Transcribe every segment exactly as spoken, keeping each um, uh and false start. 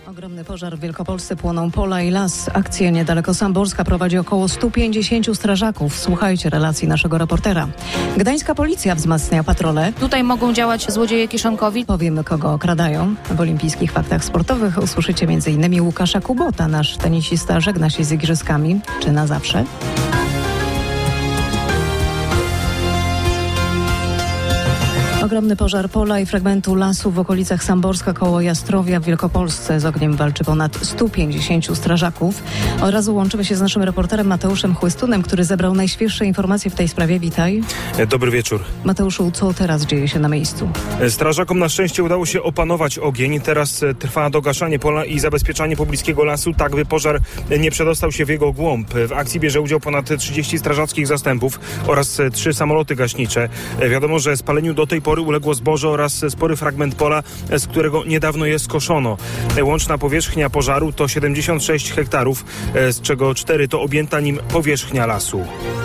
Ogromny pożar w Wielkopolsce, płoną pola i las. Akcję niedaleko Samborska prowadzi około stu pięćdziesięciu strażaków. Słuchajcie relacji naszego reportera. Gdańska policja wzmacnia patrole. Tutaj mogą działać złodzieje kieszonkowi. Powiemy, kogo okradają. W olimpijskich faktach sportowych usłyszycie między innymi Łukasza Kubota. Nasz tenisista żegna się z igrzyskami. Czy na zawsze? Ogromny pożar pola i fragmentu lasu w okolicach Samborska koło Jastrowia w Wielkopolsce. Z ogniem walczy ponad stu pięćdziesięciu strażaków. Od razu łączymy się z naszym reporterem Mateuszem Chłystunem, który zebrał najświeższe informacje w tej sprawie. Witaj. Dobry wieczór. Mateuszu, co teraz dzieje się na miejscu? Strażakom na szczęście udało się opanować ogień. Teraz trwa dogaszanie pola i zabezpieczanie pobliskiego lasu, tak by pożar nie przedostał się w jego głąb. W akcji bierze udział ponad trzydziestu strażackich zastępów oraz trzy samoloty gaśnicze. Wiadomo, że spaleniu do tej pory uległo zboże oraz spory fragment pola, z którego niedawno je skoszono. Łączna powierzchnia pożaru to siedemdziesiąt sześć hektarów, z czego cztery to objęta nim powierzchnia lasu.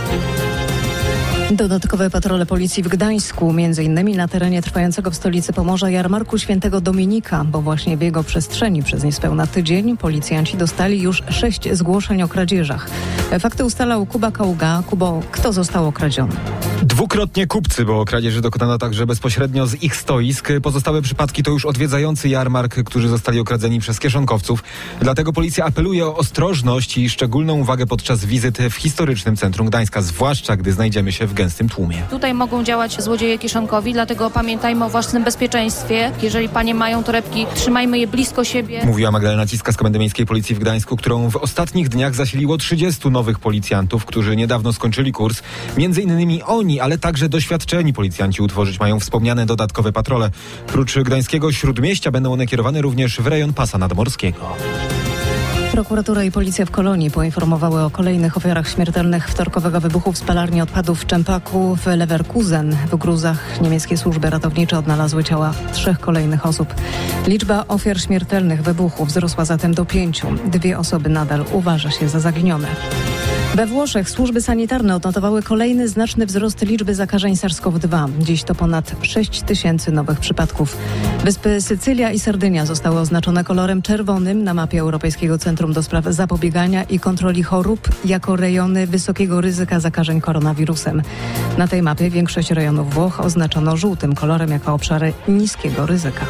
Dodatkowe patrole policji w Gdańsku, między innymi na terenie trwającego w stolicy Pomorza jarmarku Świętego Dominika, bo właśnie w jego przestrzeni przez niespełna tydzień policjanci dostali już sześć zgłoszeń o kradzieżach. Fakty ustalał Kuba Kaługa. Kubo, kto został okradziony? Dwukrotnie kupcy, bo kradzieży dokonano także bezpośrednio z ich stoisk. Pozostałe przypadki to już odwiedzający jarmark, którzy zostali okradzeni przez kieszonkowców. Dlatego policja apeluje o ostrożność i szczególną uwagę podczas wizyt w historycznym centrum Gdańska, zwłaszcza gdy znajdziemy się w gęstym tłumie. Tutaj mogą działać złodzieje kieszonkowi, dlatego pamiętajmy o własnym bezpieczeństwie. Jeżeli panie mają torebki, trzymajmy je blisko siebie. Mówiła Magdalena Ciska z Komendy Miejskiej Policji w Gdańsku, którą w ostatnich dniach zasiliło trzydziestu nowych policjantów, którzy niedawno skończyli kurs. Między innymi oni, ale także doświadczeni policjanci utworzyć mają wspomniane dodatkowe patrole. Prócz gdańskiego Śródmieścia będą one kierowane również w rejon pasa nadmorskiego. Prokuratura i policja w Kolonii poinformowały o kolejnych ofiarach śmiertelnych wtorkowego wybuchu w spalarni odpadów w Czemplaku w Leverkusen. W gruzach niemieckie służby ratownicze odnalazły ciała trzech kolejnych osób. Liczba ofiar śmiertelnych wybuchu wzrosła zatem do pięciu. Dwie osoby nadal uważa się za zaginione. We Włoszech służby sanitarne odnotowały kolejny znaczny wzrost liczby zakażeń SARS-CoV dwa. Dziś to ponad sześć tysięcy nowych przypadków. Wyspy Sycylia i Sardynia zostały oznaczone kolorem czerwonym na mapie Europejskiego Centrum do Spraw Zapobiegania i Kontroli Chorób jako rejony wysokiego ryzyka zakażeń koronawirusem. Na tej mapie większość rejonów Włoch oznaczono żółtym kolorem jako obszary niskiego ryzyka.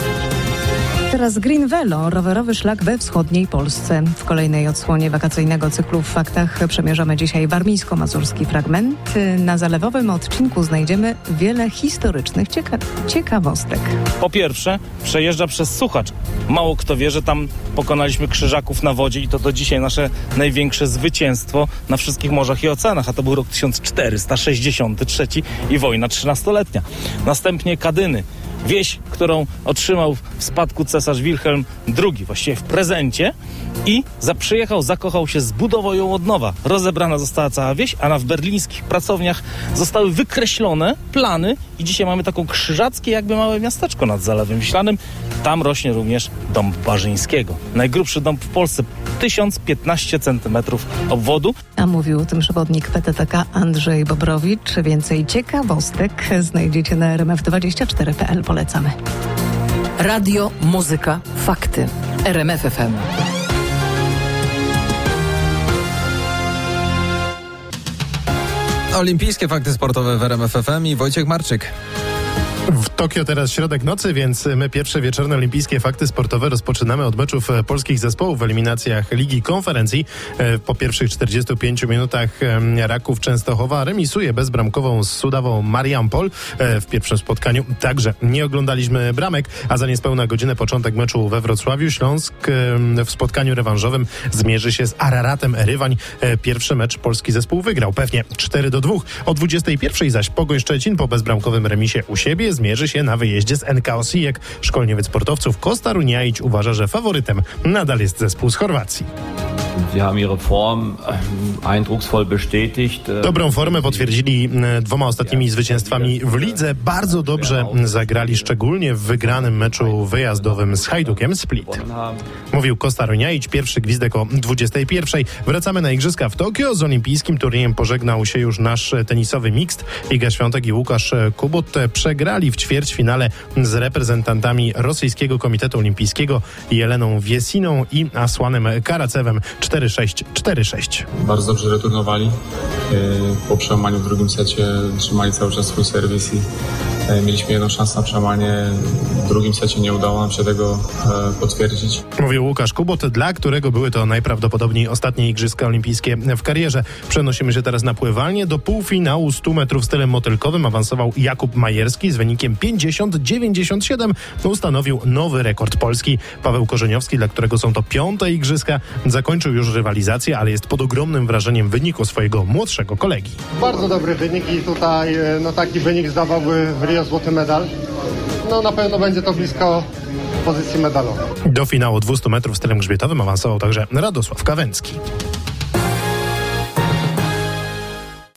Teraz Green Velo, rowerowy szlak we wschodniej Polsce. W kolejnej odsłonie wakacyjnego cyklu w faktach przemierzamy dzisiaj warmińsko-mazurski fragment. Na zalewowym odcinku znajdziemy wiele historycznych cieka- ciekawostek. Po pierwsze, przejeżdża przez Suchacz. Mało kto wie, że tam pokonaliśmy Krzyżaków na wodzie i to do dzisiaj nasze największe zwycięstwo na wszystkich morzach i oceanach, a to był rok tysiąc czterysta sześćdziesiąty trzeci i wojna trzynastoletnia. Następnie Kadyny. Wieś, którą otrzymał w spadku cesarz Wilhelm drugi, właściwie w prezencie, i za, przyjechał, zakochał się, zbudował ją od nowa. Rozebrana została cała wieś, a na w berlińskich pracowniach zostały wykreślone plany i dzisiaj mamy taką krzyżackie jakby małe miasteczko nad Zalewem Wiślanym. Tam rośnie również dąb Barzyńskiego. Najgrubszy dąb w Polsce, tysiąc piętnaście centymetrów obwodu. A mówił tym przewodnik P T T K Andrzej Bobrowicz. Więcej ciekawostek znajdziecie na r m f dwadzieścia cztery kropka p l. Polecamy. Radio, muzyka, fakty. R M F F M. Olimpijskie fakty sportowe w R M F F M i Wojciech Marczyk. W Tokio teraz środek nocy, więc my pierwsze wieczorne olimpijskie fakty sportowe rozpoczynamy od meczów polskich zespołów w eliminacjach Ligi Konferencji. Po pierwszych czterdziestu pięciu minutach Raków Częstochowa remisuje bezbramkową z Sudawą Mariampol. W pierwszym spotkaniu także nie oglądaliśmy bramek, a za niespełna godzinę początek meczu we Wrocławiu. Śląsk w spotkaniu rewanżowym zmierzy się z Araratem Erywań. Pierwszy mecz polski zespół wygrał, pewnie cztery do dwóch. O dwudziestej pierwszej zaś Pogoń Szczecin po bezbramkowym remisie u siebie zmierzy się na wyjeździe z N K Osijek. Szkolniewiec sportowców Kostar Uniaić uważa, że faworytem nadal jest zespół z Chorwacji. Sie haben ihre Form eindrucksvoll bestätigt. Dobrą formę potwierdzili dwoma ostatnimi zwycięstwami w lidze. Bardzo dobrze zagrali, szczególnie w wygranym meczu wyjazdowym z Hajdukiem Split. Mówił Kosta Roniaić, pierwszy gwizdek o dwudziestej pierwszej. Wracamy na Igrzyska w Tokio. Z olimpijskim turniejem pożegnał się już nasz tenisowy mixt. Iga Świątek i Łukasz Kubot przegrali w ćwierćfinale z reprezentantami Rosyjskiego Komitetu Olimpijskiego Jeleną Wiesiną i Asłanem Karacewem cztery sześć cztery sześć. Bardzo dobrze returnowali. Po przełamaniu w drugim secie trzymali cały czas swój serwis i mieliśmy jedną szansę na przełamanie. W drugim secie nie udało nam się tego potwierdzić. Mówił Łukasz Kubot, dla którego były to najprawdopodobniej ostatnie Igrzyska Olimpijskie w karierze. Przenosimy się teraz na pływalnię. Do półfinału stu metrów stylem motylkowym awansował Jakub Majerski z wynikiem pięćdziesiąt dziewięćdziesiąt siedem. Ustanowił nowy rekord Polski. Paweł Korzeniowski, dla którego są to piąte Igrzyska, zakończył już rywalizację, ale jest pod ogromnym wrażeniem wyniku swojego młodszego kolegi. Bardzo dobry wynik i tutaj no, taki wynik zdawałby w Rio złoty medal. No na pewno będzie to blisko pozycji medalowej. Do finału dwustu metrów stylem grzbietowym awansował także Radosław Kawęcki.